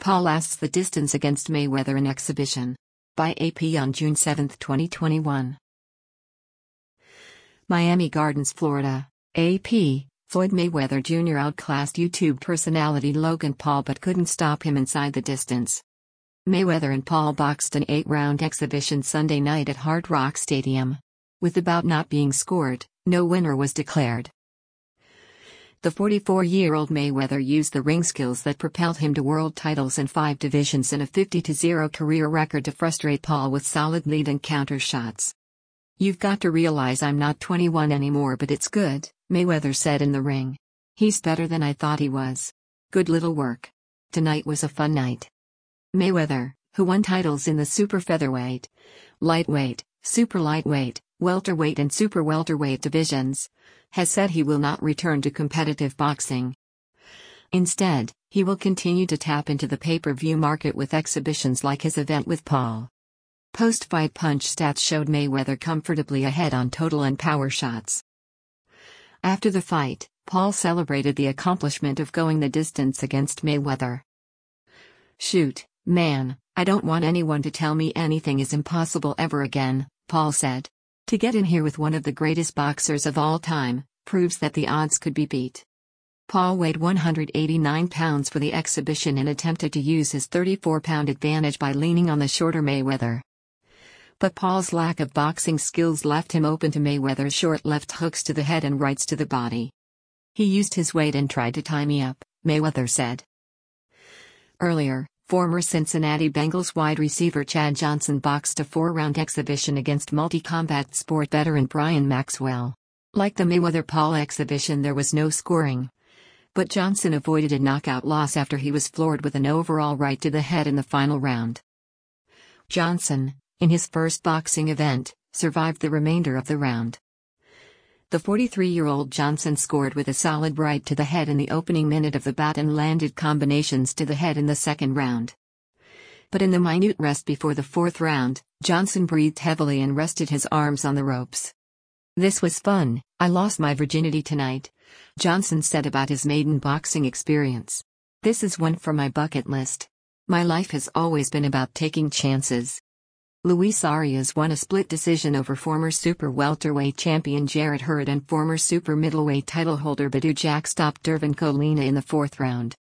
Paul asks the distance against Mayweather in exhibition. By AP on June 7, 2021. Miami Gardens, Florida. AP, Floyd Mayweather Jr. outclassed YouTube personality Logan Paul but couldn't stop him inside the distance. Mayweather and Paul boxed an 8-round exhibition Sunday night at Hard Rock Stadium. With the bout not being scored, no winner was declared. The 44-year-old Mayweather used the ring skills that propelled him to world titles in 5 divisions and a 50-0 career record to frustrate Paul with solid lead and counter shots. "You've got to realize I'm not 21 anymore, but it's good," Mayweather said in the ring. "He's better than I thought he was. Good little work. Tonight was a fun night." Mayweather, who won titles in the super featherweight, lightweight, super lightweight, welterweight and super welterweight divisions, has said he will not return to competitive boxing. Instead, he will continue to tap into the pay-per-view market with exhibitions like his event with Paul. Post-fight punch stats showed Mayweather comfortably ahead on total and power shots. After the fight, Paul celebrated the accomplishment of going the distance against Mayweather. "Shoot, man, I don't want anyone to tell me anything is impossible ever again," Paul said. "To get in here with one of the greatest boxers of all time proves that the odds could be beat." Paul weighed 189 pounds for the exhibition and attempted to use his 34-pound advantage by leaning on the shorter Mayweather. But Paul's lack of boxing skills left him open to Mayweather's short left hooks to the head and rights to the body. "He used his weight and tried to tie me up," Mayweather said. Earlier, former Cincinnati Bengals wide receiver Chad Johnson boxed a 4-round exhibition against multi-combat sport veteran Brian Maxwell. Like the Mayweather-Paul exhibition, there was no scoring. But Johnson avoided a knockout loss after he was floored with an overall right to the head in the final round. Johnson, in his first boxing event, survived the remainder of the round. The 43-year-old Johnson scored with a solid right to the head in the opening minute of the bout and landed combinations to the head in the second round. But in the minute rest before the 4th round, Johnson breathed heavily and rested his arms on the ropes. "This was fun. I lost my virginity tonight," Johnson said about his maiden boxing experience. "This is one for my bucket list. My life has always been about taking chances." Luis Arias won a split decision over former super welterweight champion Jarrett Hurd and former super middleweight title holder Badou Jack stopped Dervin Colina in the 4th round.